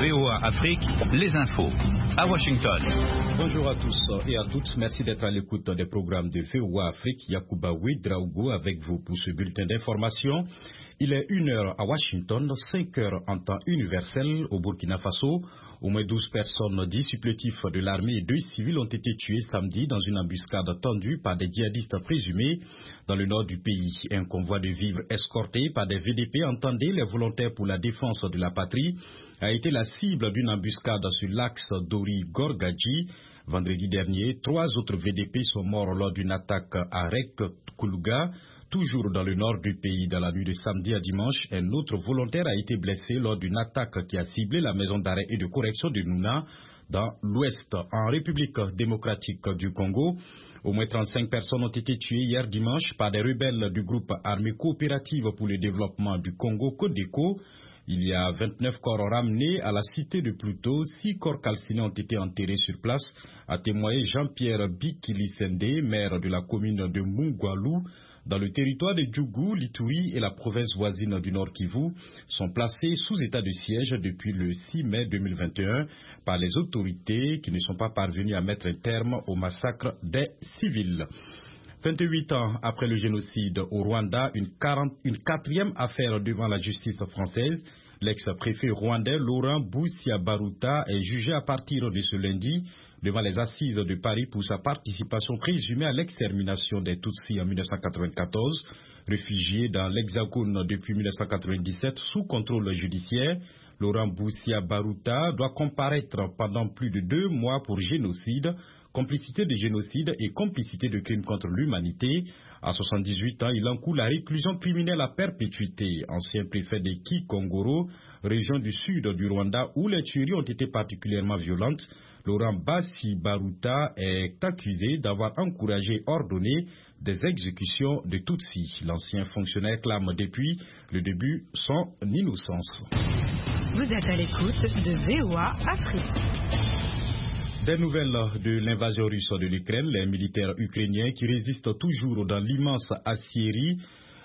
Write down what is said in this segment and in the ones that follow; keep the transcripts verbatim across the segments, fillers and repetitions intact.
V O A Afrique, les infos. À Washington. Bonjour à tous et à toutes. Merci d'être à l'écoute des programmes de V O A Afrique. Yacouba Ouedraogo avec vous pour ce bulletin d'information. Il est une heure à Washington, cinq heures en temps universel au Burkina Faso. Au moins douze personnes, dix supplétifs de l'armée et deux civils ont été tués samedi dans une embuscade tendue par des djihadistes présumés dans le nord du pays. Un convoi de vivres escorté par des V D P, entendez les volontaires pour la défense de la patrie, a été la cible d'une embuscade sur l'axe Dori-Gorgadji. Vendredi dernier, trois autres V D P sont morts lors d'une attaque à Rek-Koulouga. Toujours dans le nord du pays, dans la nuit de samedi à dimanche, un autre volontaire a été blessé lors d'une attaque qui a ciblé la maison d'arrêt et de correction de Nouna dans l'ouest, en République démocratique du Congo. Au moins trente-cinq personnes ont été tuées hier dimanche par des rebelles du groupe armé coopérative pour le développement du Congo, Codeco. Il y a vingt-neuf corps ramenés à la cité de Pluto. Six corps calcinés ont été enterrés sur place, a témoigné Jean-Pierre Bikilisende, maire de la commune de Mungwalu. Dans le territoire de Djougou, l'Ituri et la province voisine du Nord Kivu sont placés sous état de siège depuis le six mai deux mille vingt et un par les autorités qui ne sont pas parvenues à mettre un terme au massacre des civils. vingt-huit ans après le génocide au Rwanda, une, quarante, une quatrième affaire devant la justice française. L'ex-préfet rwandais Laurent Boussiabaruta est jugé à partir de ce lundi devant les assises de Paris pour sa participation présumée à l'extermination des Tutsis en mille neuf cent quatre-vingt-quatorze. Réfugié dans l'Hexagone depuis mille neuf cent quatre-vingt-dix-sept sous contrôle judiciaire, Laurent Boussiabaruta doit comparaître pendant plus de deux mois pour génocide, complicité de génocide et complicité de crimes contre l'humanité. À soixante-dix-huit ans, il encourt la réclusion criminelle à perpétuité. Ancien préfet de Kikongoro, région du sud du Rwanda où les tueries ont été particulièrement violentes, Laurent Boussiabaruta est accusé d'avoir encouragé et ordonné des exécutions de Tutsis. L'ancien fonctionnaire clame depuis le début son innocence. Vous êtes à l'écoute de V O A Afrique. Des nouvelles de l'invasion russe de l'Ukraine, les militaires ukrainiens qui résistent toujours dans l'immense aciérie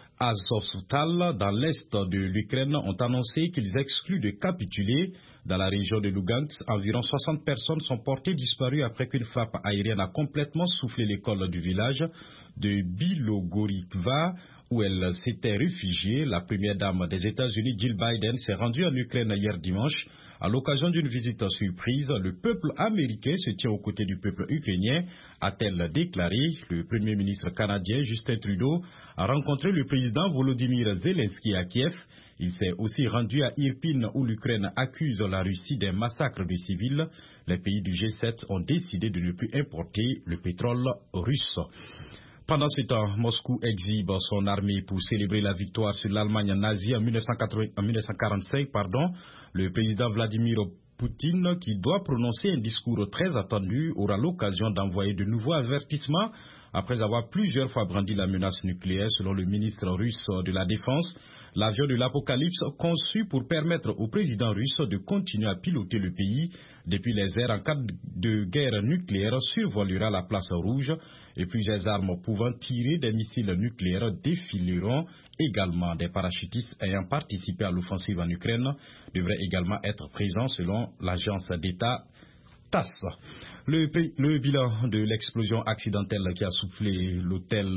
Azovstal dans l'est de l'Ukraine ont annoncé qu'ils excluent de capituler. Dans la région de Lugansk, environ soixante personnes sont portées disparues après qu'une frappe aérienne a complètement soufflé l'école du village de Bilogorivka où elle s'était réfugiée. La première dame des États-Unis, Jill Biden, s'est rendue en Ukraine hier dimanche. À l'occasion d'une visite surprise, le peuple américain se tient aux côtés du peuple ukrainien, a-t-elle déclaré. Le Premier ministre canadien, Justin Trudeau, a rencontré le président Volodymyr Zelensky à Kiev. Il s'est aussi rendu à Irpin où l'Ukraine accuse la Russie des massacres de civils. Les pays du G sept ont décidé de ne plus importer le pétrole russe. Pendant ce temps, Moscou exhibe son armée pour célébrer la victoire sur l'Allemagne nazie en mille neuf cent quarante-cinq. Pardon. Le président Vladimir Poutine, qui doit prononcer un discours très attendu, aura l'occasion d'envoyer de nouveaux avertissements après avoir plusieurs fois brandi la menace nucléaire, selon le ministre russe de la Défense. L'avion de l'Apocalypse, conçu pour permettre au président russe de continuer à piloter le pays depuis les airs en cas de guerre nucléaire, survolera la place rouge et plusieurs armes pouvant tirer des missiles nucléaires défileront également. Des parachutistes ayant participé à l'offensive en Ukraine devraient également être présents selon l'agence d'État TASS. Le, le bilan de l'explosion accidentelle qui a soufflé l'hôtel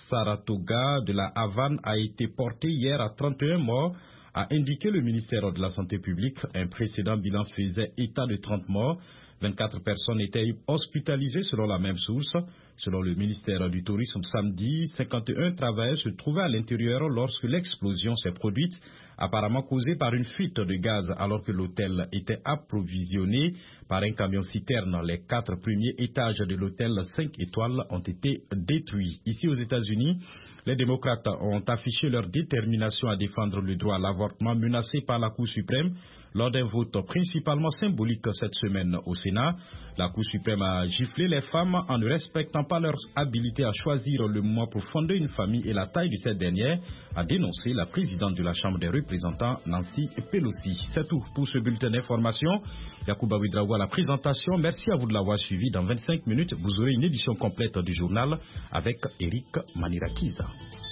Saratoga de la Havane a été porté hier à trente et un morts, a indiqué le ministère de la Santé publique. Un précédent bilan faisait état de trente morts. vingt-quatre personnes étaient hospitalisées selon la même source. Selon le ministère du Tourisme, samedi, cinquante et un travailleurs se trouvaient à l'intérieur lorsque l'explosion s'est produite, apparemment causée par une fuite de gaz alors que l'hôtel était approvisionné par un camion-citerne. Les quatre premiers étages de l'hôtel cinq étoiles ont été détruits. Ici aux États-Unis, les démocrates ont affiché leur détermination à défendre le droit à l'avortement menacé par la Cour suprême lors d'un vote principalement symbolique cette semaine au Sénat. La Cour suprême a giflé les femmes en ne respectant pas leur habilité à choisir le moment pour fonder une famille et la taille de cette dernière, a dénoncé la présidente de la Chambre des représentants, Nancy Pelosi. C'est tout pour ce bulletin d'information. Yacouba Ouedraogo à la présentation. Merci à vous de l'avoir suivi. Dans vingt-cinq minutes, vous aurez une édition complète du journal avec Eric Manirakiza.